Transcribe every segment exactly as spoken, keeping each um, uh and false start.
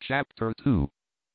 Chapter two.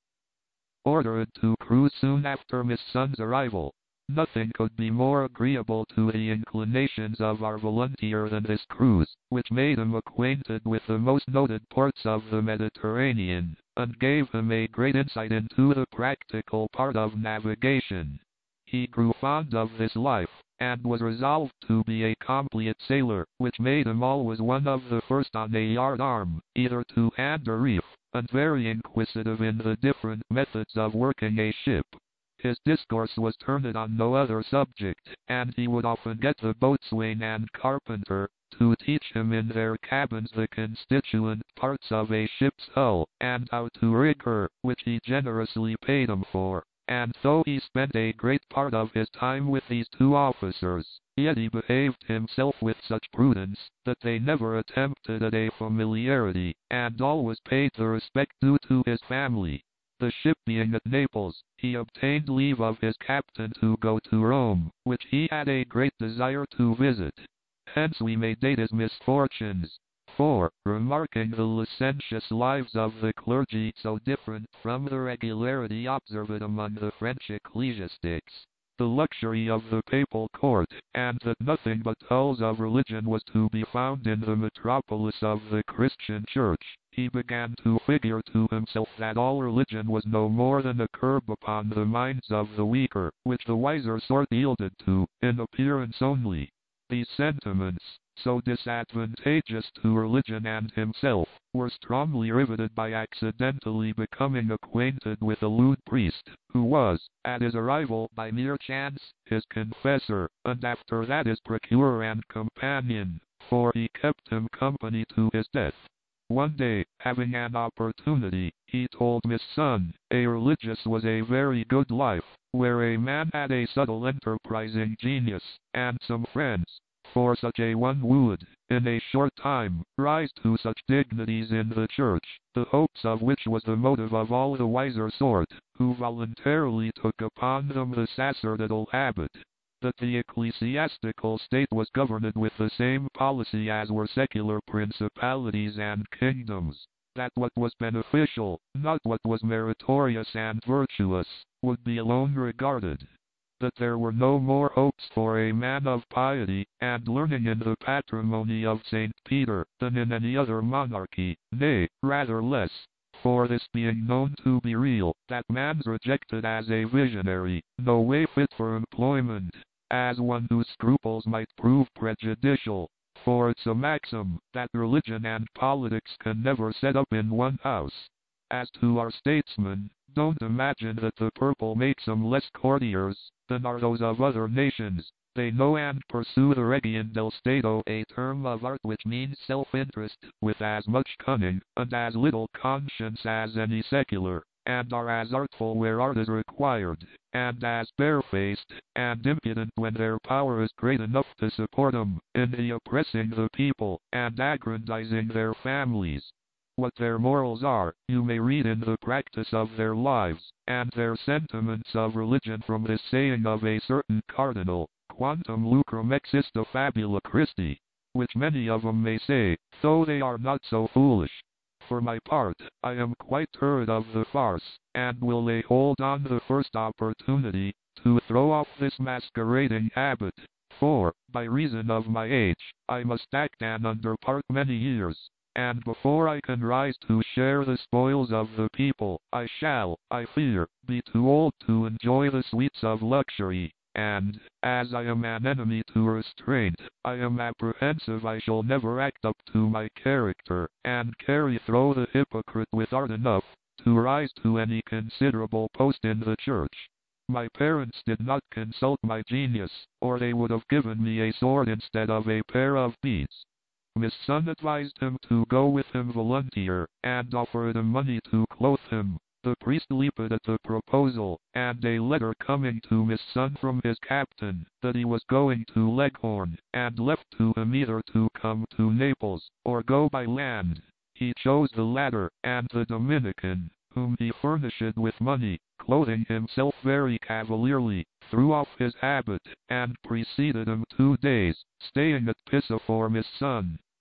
Ordered to cruise soon after Miss Sun's arrival. Nothing could be more agreeable to the inclinations of our volunteer than this cruise, which made him acquainted with the most noted ports of the Mediterranean, and gave him a great insight into the practical part of navigation. He grew fond of this life, and was resolved to be a complete sailor, which made him always one of the first on a yard arm, either to hand or reef, and very inquisitive in the different methods of working a ship. His discourse was turned on no other subject, and he would often get the boatswain and carpenter to teach him in their cabins the constituent parts of a ship's hull, and how to rig her, which he generously paid him for. And though he spent a great part of his time with these two officers, yet he behaved himself with such prudence, that they never attempted at a familiarity, and always paid the respect due to his family. The ship being at Naples, he obtained leave of his captain to go to Rome, which he had a great desire to visit. Hence we may date his misfortunes. For, remarking the licentious lives of the clergy so different from the regularity observed among the French ecclesiastics, the luxury of the papal court, and that nothing but hulls of religion was to be found in the metropolis of the Christian Church, he began to figure to himself that all religion was no more than a curb upon the minds of the weaker, which the wiser sort yielded to, in appearance only. These sentiments, so disadvantageous to religion and himself, were strongly riveted by accidentally becoming acquainted with a lewd priest, who was, at his arrival by mere chance, his confessor, and after that his procurer and companion, for he kept him company to his death. One day, having an opportunity, he told Miss Sun, a religious was a very good life, where a man had a subtle enterprising genius, and some friends, for such a one would, in a short time, rise to such dignities in the church, the hopes of which was the motive of all the wiser sort, who voluntarily took upon them the sacerdotal habit. That the ecclesiastical state was governed with the same policy as were secular principalities and kingdoms. That what was beneficial, not what was meritorious and virtuous, would be alone regarded. That there were no more hopes for a man of piety and learning in the patrimony of Saint Peter than in any other monarchy, nay, rather less. For this being known to be real, that man's rejected as a visionary, no way fit for employment, as one whose scruples might prove prejudicial. For it's a maxim, that religion and politics can never set up in one house. As to our statesmen, don't imagine that the purple makes them less courtiers than are those of other nations. They know and pursue the Regium del Stato, a term of art which means self-interest, with as much cunning, and as little conscience as any secular, and are as artful where art is required, and as barefaced and impudent when their power is great enough to support them, in the oppressing the people, and aggrandizing their families. What their morals are, you may read in the practice of their lives, and their sentiments of religion from this saying of a certain cardinal, Quantum lucrum exista fabula Christi, which many of 'em may say, though they are not so foolish. For my part, I am quite tired of the farce, and will lay hold on the first opportunity to throw off this masquerading habit, for, by reason of my age, I must act and underpart many years, and before I can rise to share the spoils of the people, I shall, I fear, be too old to enjoy the sweets of luxury. And, as I am an enemy to restraint, I am apprehensive I shall never act up to my character, and carry through the hypocrite with art enough, to rise to any considerable post in the church. My parents did not consult my genius, or they would have given me a sword instead of a pair of beads. Miss Sun advised him to go with him volunteer, and offered him money to clothe him. The priest leaped at the proposal, and a letter coming to Miss Sun from his captain, that he was going to Leghorn, and left to him either to come to Naples, or go by land. He chose the latter, and the Dominican, whom he furnished with money, clothing himself very cavalierly, threw off his habit, and preceded him two days, staying at Pisa for Miss Sun.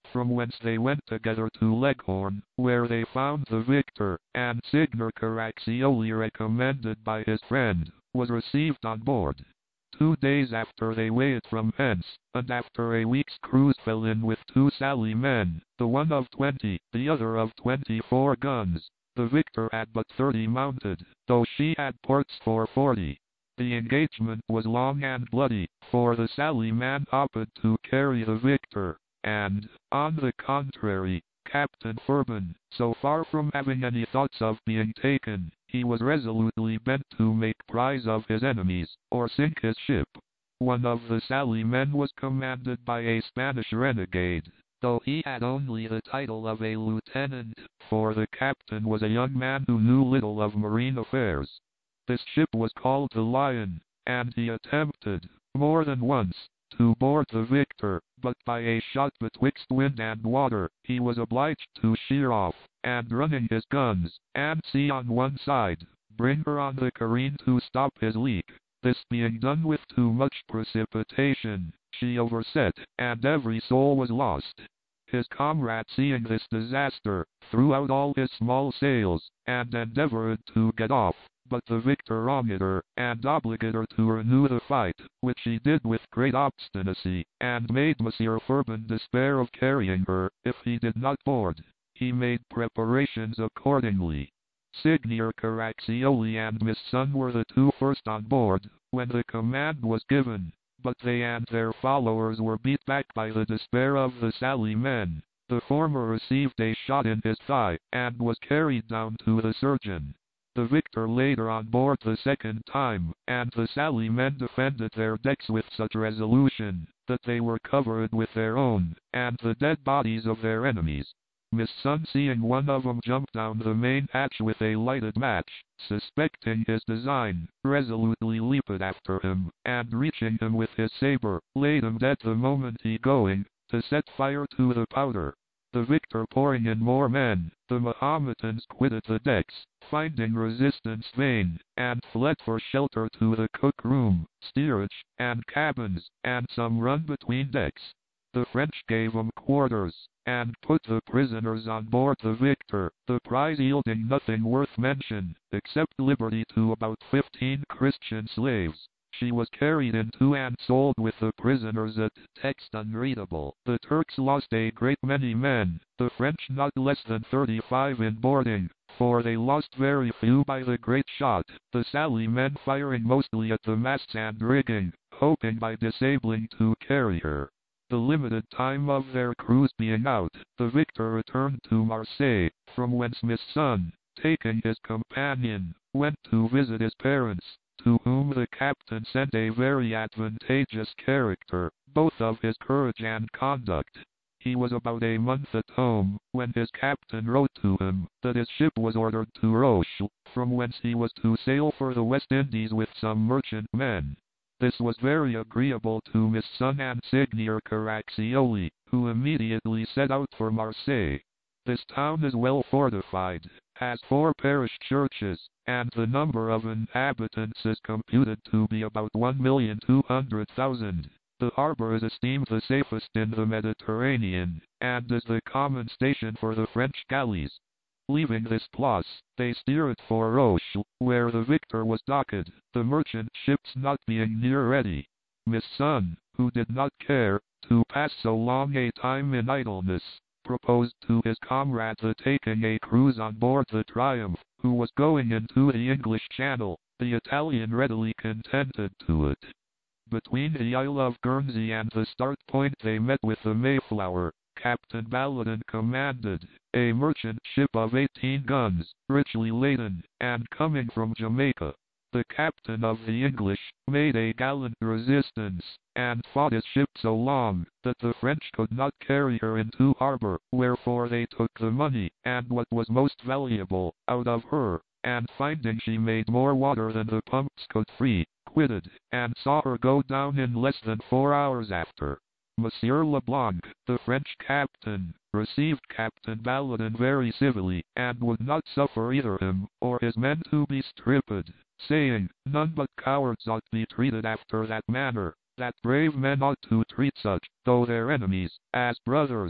from whence they went together to Leghorn, where they found the victor, and Signor Caraccioli, recommended by his friend, was received on board. Two days after they weighed from hence, and after a week's cruise fell in with two Sally men, the one of twenty, the other of twenty-four guns. The victor had but thirty mounted, though she had ports for forty. The engagement was long and bloody, for the Sally man opted to carry the victor, and, on the contrary, Captain Furban, so far from having any thoughts of being taken, he was resolutely bent to make prize of his enemies, or sink his ship. One of the Sally men was commanded by a Spanish renegade, though he had only the title of a lieutenant, for the captain was a young man who knew little of marine affairs. This ship was called the Lion, and he attempted, more than once, to board the victor, but by a shot betwixt wind and water, he was obliged to sheer off, and running his guns, and sea on one side, bring her on the careen to stop his leak. This being done with too much precipitation, she overset, and every soul was lost. His comrade, seeing this disaster, threw out all his small sails, and endeavored to get off, but the victor wronged her, and obliged her to renew the fight, which she did with great obstinacy, and made Monsieur Furban despair of carrying her, if he did not board. He made preparations accordingly. Signor Caraccioli and Miss Sun were the two first on board, when the command was given, but they and their followers were beat back by the despair of the Sally men. The former received a shot in his thigh, and was carried down to the surgeon. The victor laid her on board the second time, and the Sally men defended their decks with such resolution, that they were covered with their own, and the dead bodies of their enemies. Miss Sun, seeing one of them jump down the main hatch with a lighted match, suspecting his design, resolutely leaped after him, and reaching him with his saber, laid him dead the moment he going, to set fire to the powder. The victor pouring in more men, the Mahometans quitted the decks, finding resistance vain, and fled for shelter to the cook room, steerage, and cabins, and some run between decks. The French gave them quarters, and put the prisoners on board the victor, the prize yielding nothing worth mention, except liberty to about fifteen Christian slaves. She was carried into and sold with the prisoners at text unreadable. The Turks lost a great many men, the French not less than thirty-five in boarding, for they lost very few by the great shot, the Sally men firing mostly at the masts and rigging, hoping by disabling to carry her. The limited time of their cruise being out, the victor returned to Marseille, from whence Miss Sun, taking his companion, went to visit his parents, to whom the captain sent a very advantageous character, both of his courage and conduct. He was about a month at home, when his captain wrote to him, that his ship was ordered to Rochelle, from whence he was to sail for the West Indies with some merchantmen. This was very agreeable to Miss Sun and Signor Caraccioli, who immediately set out for Marseille. This town is well fortified, has four parish churches, and the number of inhabitants is computed to be about one million two hundred thousand. The harbor is esteemed the safest in the Mediterranean, and is the common station for the French galleys. Leaving this place, they steered for Rochelle, where the victor was docked, the merchant ships not being near ready. Miss Sun, who did not care to pass so long a time in idleness, proposed to his comrade the taking a cruise on board the Triumph, who was going into the English Channel. The Italian readily consented to it. Between the Isle of Guernsey and the start point they met with the Mayflower. Captain Baladin commanded, a merchant ship of eighteen guns, richly laden, and coming from Jamaica. The captain of the English made a gallant resistance, and fought his ship so long, that the French could not carry her into harbor, wherefore they took the money, and what was most valuable, out of her, and finding she made more water than the pumps could free, quitted, and saw her go down in less than four hours after. Monsieur Leblanc, the French captain, received Captain Baladin very civilly, and would not suffer either him, or his men to be stripped, saying, none but cowards ought to be treated after that manner, that brave men ought to treat such, though their enemies, as brothers.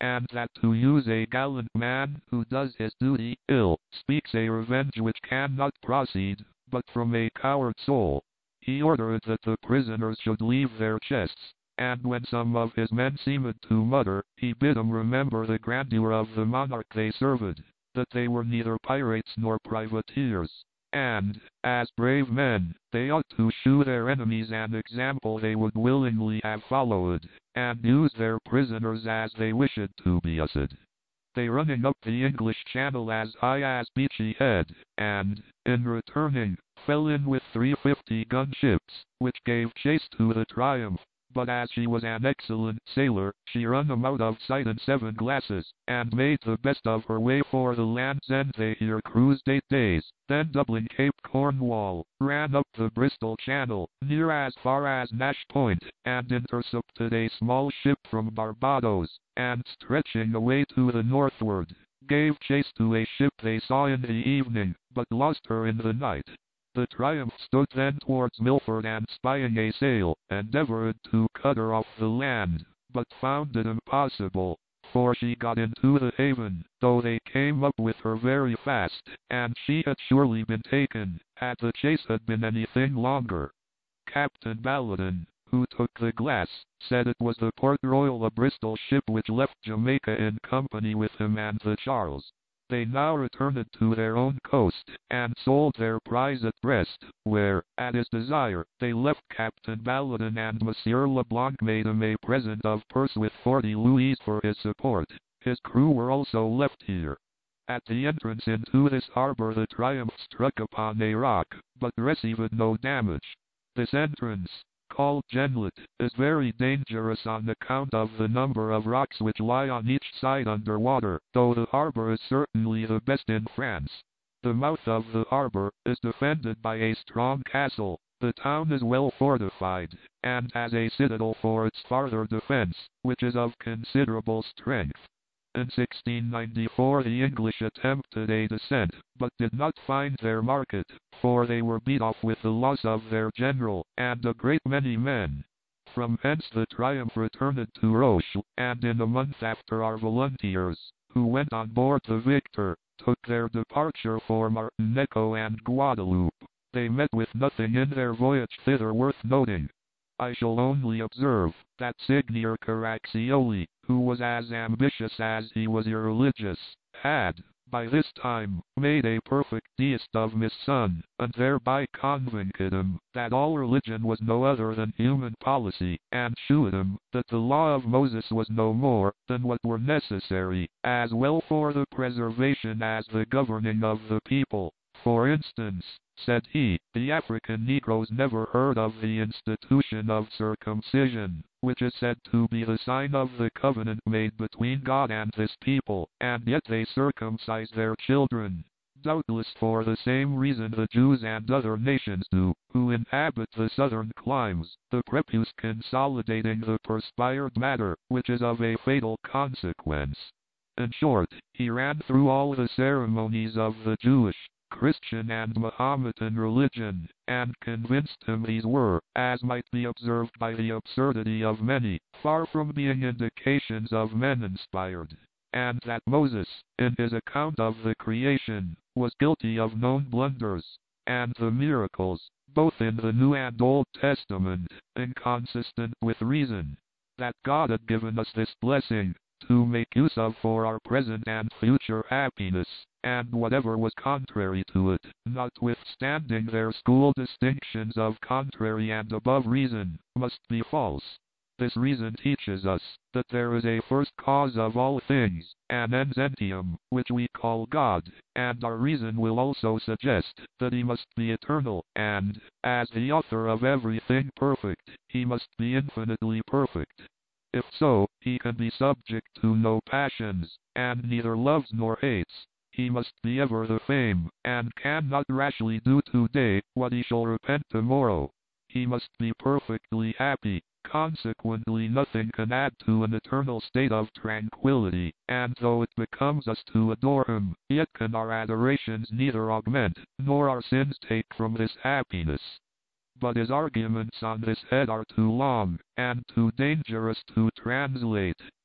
and that to use a gallant man who does his duty ill, speaks a revenge which cannot proceed, but from a coward soul. He ordered that the prisoners should leave their chests, and when some of his men seemed to mutter, he bid them remember the grandeur of the monarch they served, that they were neither pirates nor privateers, and, as brave men, they ought to shew their enemies an example they would willingly have followed, and use their prisoners as they wished to be used. They running up the English Channel as high as Beachy Head, and, in returning, fell in with three fifty-gun ships, which gave chase to the Triumph, but as she was an excellent sailor, she run them out of sight in seven glasses, and made the best of her way for the Land's End. They here cruised eight days, then doubling Cape Cornwall, ran up the Bristol Channel, near as far as Nash Point, and intercepted a small ship from Barbados, and stretching away to the northward, gave chase to a ship they saw in the evening, but lost her in the night. The Triumph stood then towards Milford, and spying a sail, endeavoured to cut her off the land, but found it impossible, for she got into the haven, though they came up with her very fast, and she had surely been taken, had the chase had been anything longer. Captain Balladen, who took the glass, said it was the Port Royal, a Bristol ship which left Jamaica in company with him and the Charles. They now returned to their own coast, and sold their prize at Brest, where, at his desire, they left Captain Balladen, and Monsieur Leblanc made him a present of purse with forty louis for his support. His crew were also left here. At the entrance into this harbour the Triumph struck upon a rock, but received no damage. This entrance, called Genlet, is very dangerous on account of the number of rocks which lie on each side under water, though the harbour is certainly the best in France. The mouth of the harbour is defended by a strong castle. The town is well fortified, and has a citadel for its farther defence, which is of considerable strength. In sixteen ninety-four the English attempted a descent, but did not find their market, for they were beat off with the loss of their general, and a great many men. From hence the Triumph returned to Roche, and in a month after our volunteers, who went on board the Victor, took their departure for Martinico and Guadeloupe. They met with nothing in their voyage thither worth noting. I shall only observe, that Signor Caraccioli, who was as ambitious as he was irreligious, had, by this time, made a perfect deist of his son, and thereby convinced him that all religion was no other than human policy, and shewed him that the law of Moses was no more than what were necessary, as well for the preservation as the governing of the people. For instance, said he, the African Negroes never heard of the institution of circumcision, which is said to be the sign of the covenant made between God and his people, and yet they circumcise their children. Doubtless for the same reason the Jews and other nations do, who inhabit the southern climes, the prepuce consolidating the perspired matter, which is of a fatal consequence. In short, he ran through all the ceremonies of the Jewish, Christian and Mahometan religion, and convinced him these were, as might be observed by the absurdity of many, far from being indications of men inspired, and that Moses, in his account of the creation, was guilty of known blunders, and the miracles, both in the New and Old Testament, inconsistent with reason. That God had given us this blessing, to make use of for our present and future happiness, and whatever was contrary to it, notwithstanding their school distinctions of contrary and above reason, must be false. This reason teaches us, that there is a first cause of all things, an ens entium, which we call God, and our reason will also suggest, that he must be eternal, and, as the author of everything perfect, he must be infinitely perfect. If so, he can be subject to no passions, and neither loves nor hates. He must be ever the same, and cannot rashly do today what he shall repent tomorrow. He must be perfectly happy, consequently nothing can add to an eternal state of tranquility, and though it becomes us to adore him, yet can our adorations neither augment, nor our sins take from this happiness. But his arguments on this head are too long, and too dangerous to translate.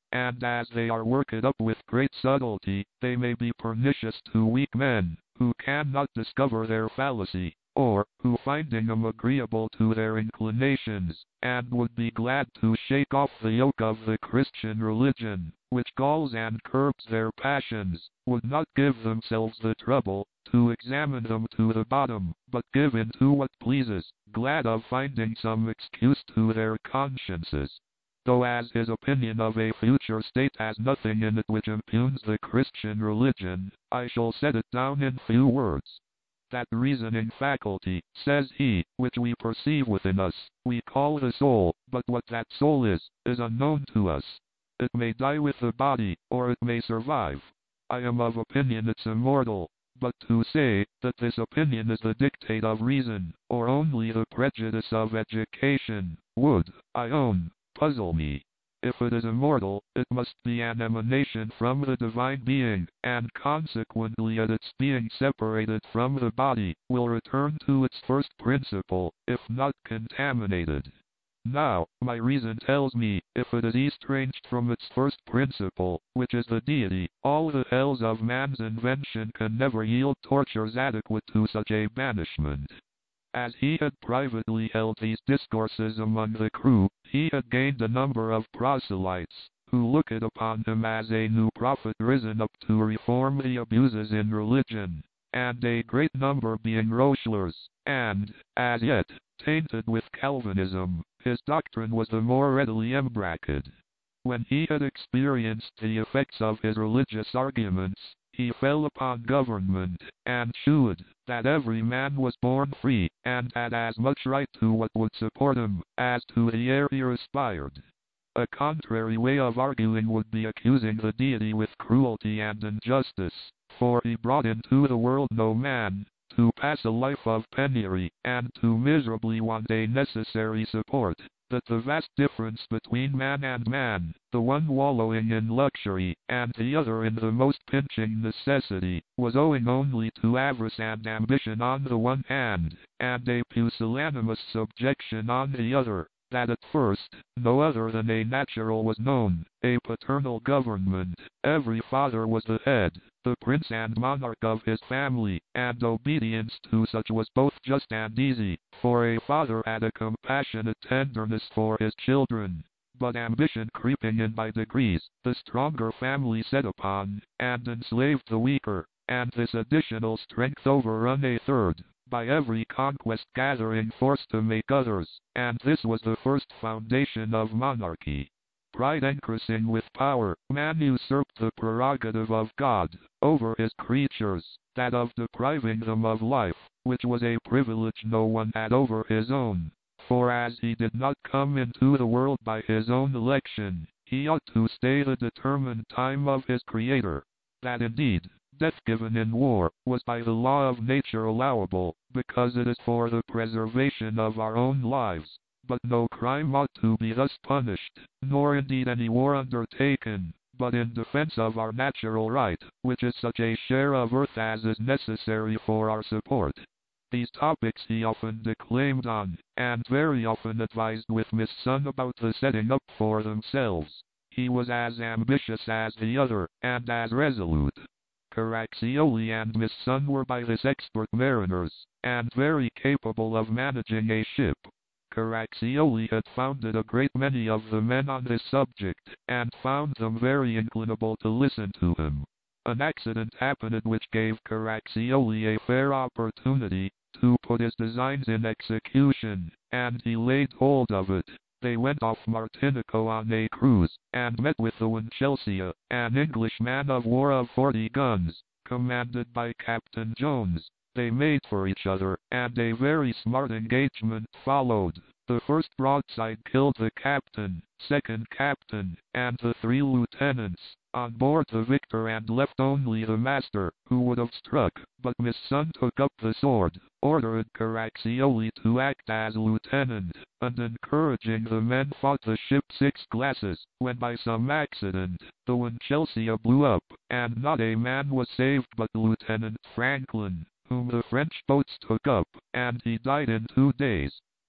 and as they are worked up with great subtlety, they may be pernicious to weak men, who cannot discover their fallacy, or who finding them agreeable to their inclinations, and would be glad to shake off the yoke of the Christian religion, which galls and curbs their passions, would not give themselves the trouble to examine them to the bottom, but give in to what pleases, glad of finding some excuse to their consciences. So as his opinion of a future state has nothing in it which impugns the Christian religion, I shall set it down in few words. That reasoning faculty, says he, which we perceive within us, we call the soul, but what that soul is, is unknown to us. It may die with the body, or it may survive. I am of opinion it's immortal, but to say that this opinion is the dictate of reason, or only the prejudice of education, would, I own, puzzle me. If it is immortal, it must be an emanation from the divine being, and consequently at its being separated from the body, will return to its first principle, if not contaminated. Now, my reason tells me, if it is estranged from its first principle, which is the deity, all the hells of man's invention can never yield tortures adequate to such a banishment. As he had privately held these discourses among the crew, he had gained a number of proselytes, who looked upon him as a new prophet risen up to reform the abuses in religion, and a great number being Rochelers, and, as yet, tainted with Calvinism, his doctrine was the more readily embraced. When he had experienced the effects of his religious arguments, he fell upon government, and shewed that every man was born free, and had as much right to what would support him, as to the air he respired. A contrary way of arguing would be accusing the deity with cruelty and injustice, for he brought into the world no man, to pass a life of penury, and to miserably want a necessary support, that the vast difference between man and man, the one wallowing in luxury, and the other in the most pinching necessity, was owing only to avarice and ambition on the one hand, and a pusillanimous subjection on the other. That at first, no other than a natural was known, a paternal government, every father was the head, the prince and monarch of his family, and obedience to such was both just and easy, for a father had a compassionate tenderness for his children. But ambition creeping in by degrees, the stronger family set upon, and enslaved the weaker, and this additional strength overrun a third, by every conquest gathering force to make others, and this was the first foundation of monarchy. Pride increasing with power, man usurped the prerogative of God over his creatures, that of depriving them of life, which was a privilege no one had over his own. For as he did not come into the world by his own election, he ought to stay the determined time of his Creator. That indeed, death given in war, was by the law of nature allowable, because it is for the preservation of our own lives. But no crime ought to be thus punished, nor indeed any war undertaken, but in defense of our natural right, which is such a share of earth as is necessary for our support. These topics he often declaimed on, and very often advised with Miss Sun about the setting up for themselves. He was as ambitious as the other, and as resolute. Caraccioli and Miss Sun were by this expert mariners, and very capable of managing a ship. Caraccioli had founded a great many of the men on this subject, and found them very inclinable to listen to him. An accident happened which gave Caraccioli a fair opportunity to put his designs in execution, and he laid hold of it. They went off Martinico on a cruise, and met with the Winchelsea, an English man of war of forty guns, commanded by Captain Jones. They made for each other, and a very smart engagement followed. The first broadside killed the captain, second captain, and the three lieutenants on board the Victor, and left only the master, who would have struck, but Miss Sun took up the sword, ordered Caraccioli to act as lieutenant, and encouraging the men fought the ship six glasses, when by some accident, the Winchelsea blew up, and not a man was saved but Lieutenant Franklin, whom the French boats took up, and he died in two days.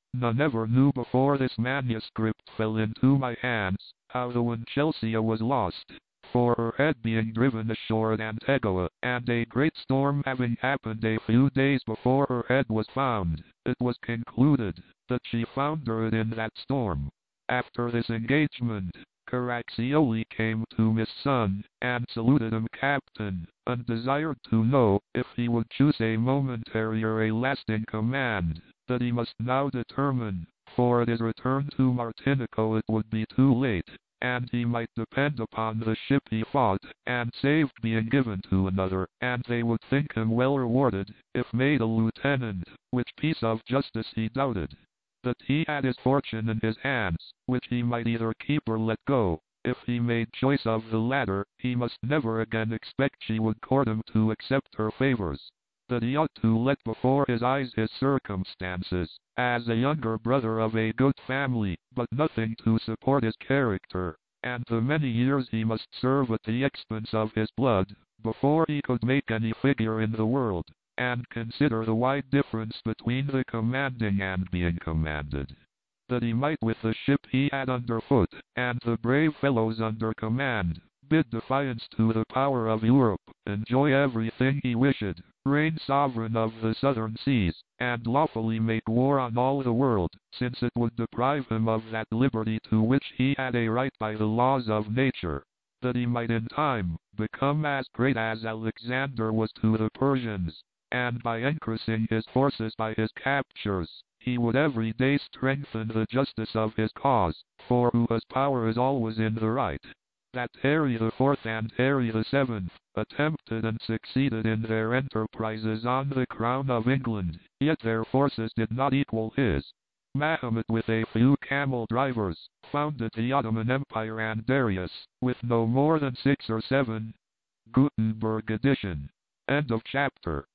None ever knew before this manuscript fell into my hands, how the Winchelsea was lost, for her head being driven ashore at Antegua, and a great storm having happened a few days before her head was found, it was concluded that she foundered in that storm. After this engagement, Caraccioli came to Miss Sun, and saluted him captain, and desired to know if he would choose a momentary or a lasting command, that he must now determine, for at his return to Martinico it would be too late, and he might depend upon the ship he fought and saved being given to another, and they would think him well rewarded, if made a lieutenant, which piece of justice he doubted. That he had his fortune in his hands, which he might either keep or let go. If he made choice of the latter, he must never again expect she would court him to accept her favors. That he ought to let before his eyes his circumstances, as a younger brother of a good family, but nothing to support his character, and the many years he must serve at the expense of his blood, before he could make any figure in the world, and consider the wide difference between the commanding and being commanded. That he might with the ship he had under foot, and the brave fellows under command, bid defiance to the power of Europe, enjoy everything he wished, reign sovereign of the southern seas, and lawfully make war on all the world, since it would deprive him of that liberty to which he had a right by the laws of nature. That he might in time become as great as Alexander was to the Persians, and by increasing his forces by his captures, he would every day strengthen the justice of his cause, for who has power is always in the right. That Harry the Fourth and Harry the Seventh attempted and succeeded in their enterprises on the crown of England, yet their forces did not equal his. Mahomet with a few camel drivers founded the Ottoman Empire, and Darius, with no more than six or seven. Gutenberg edition. End of chapter.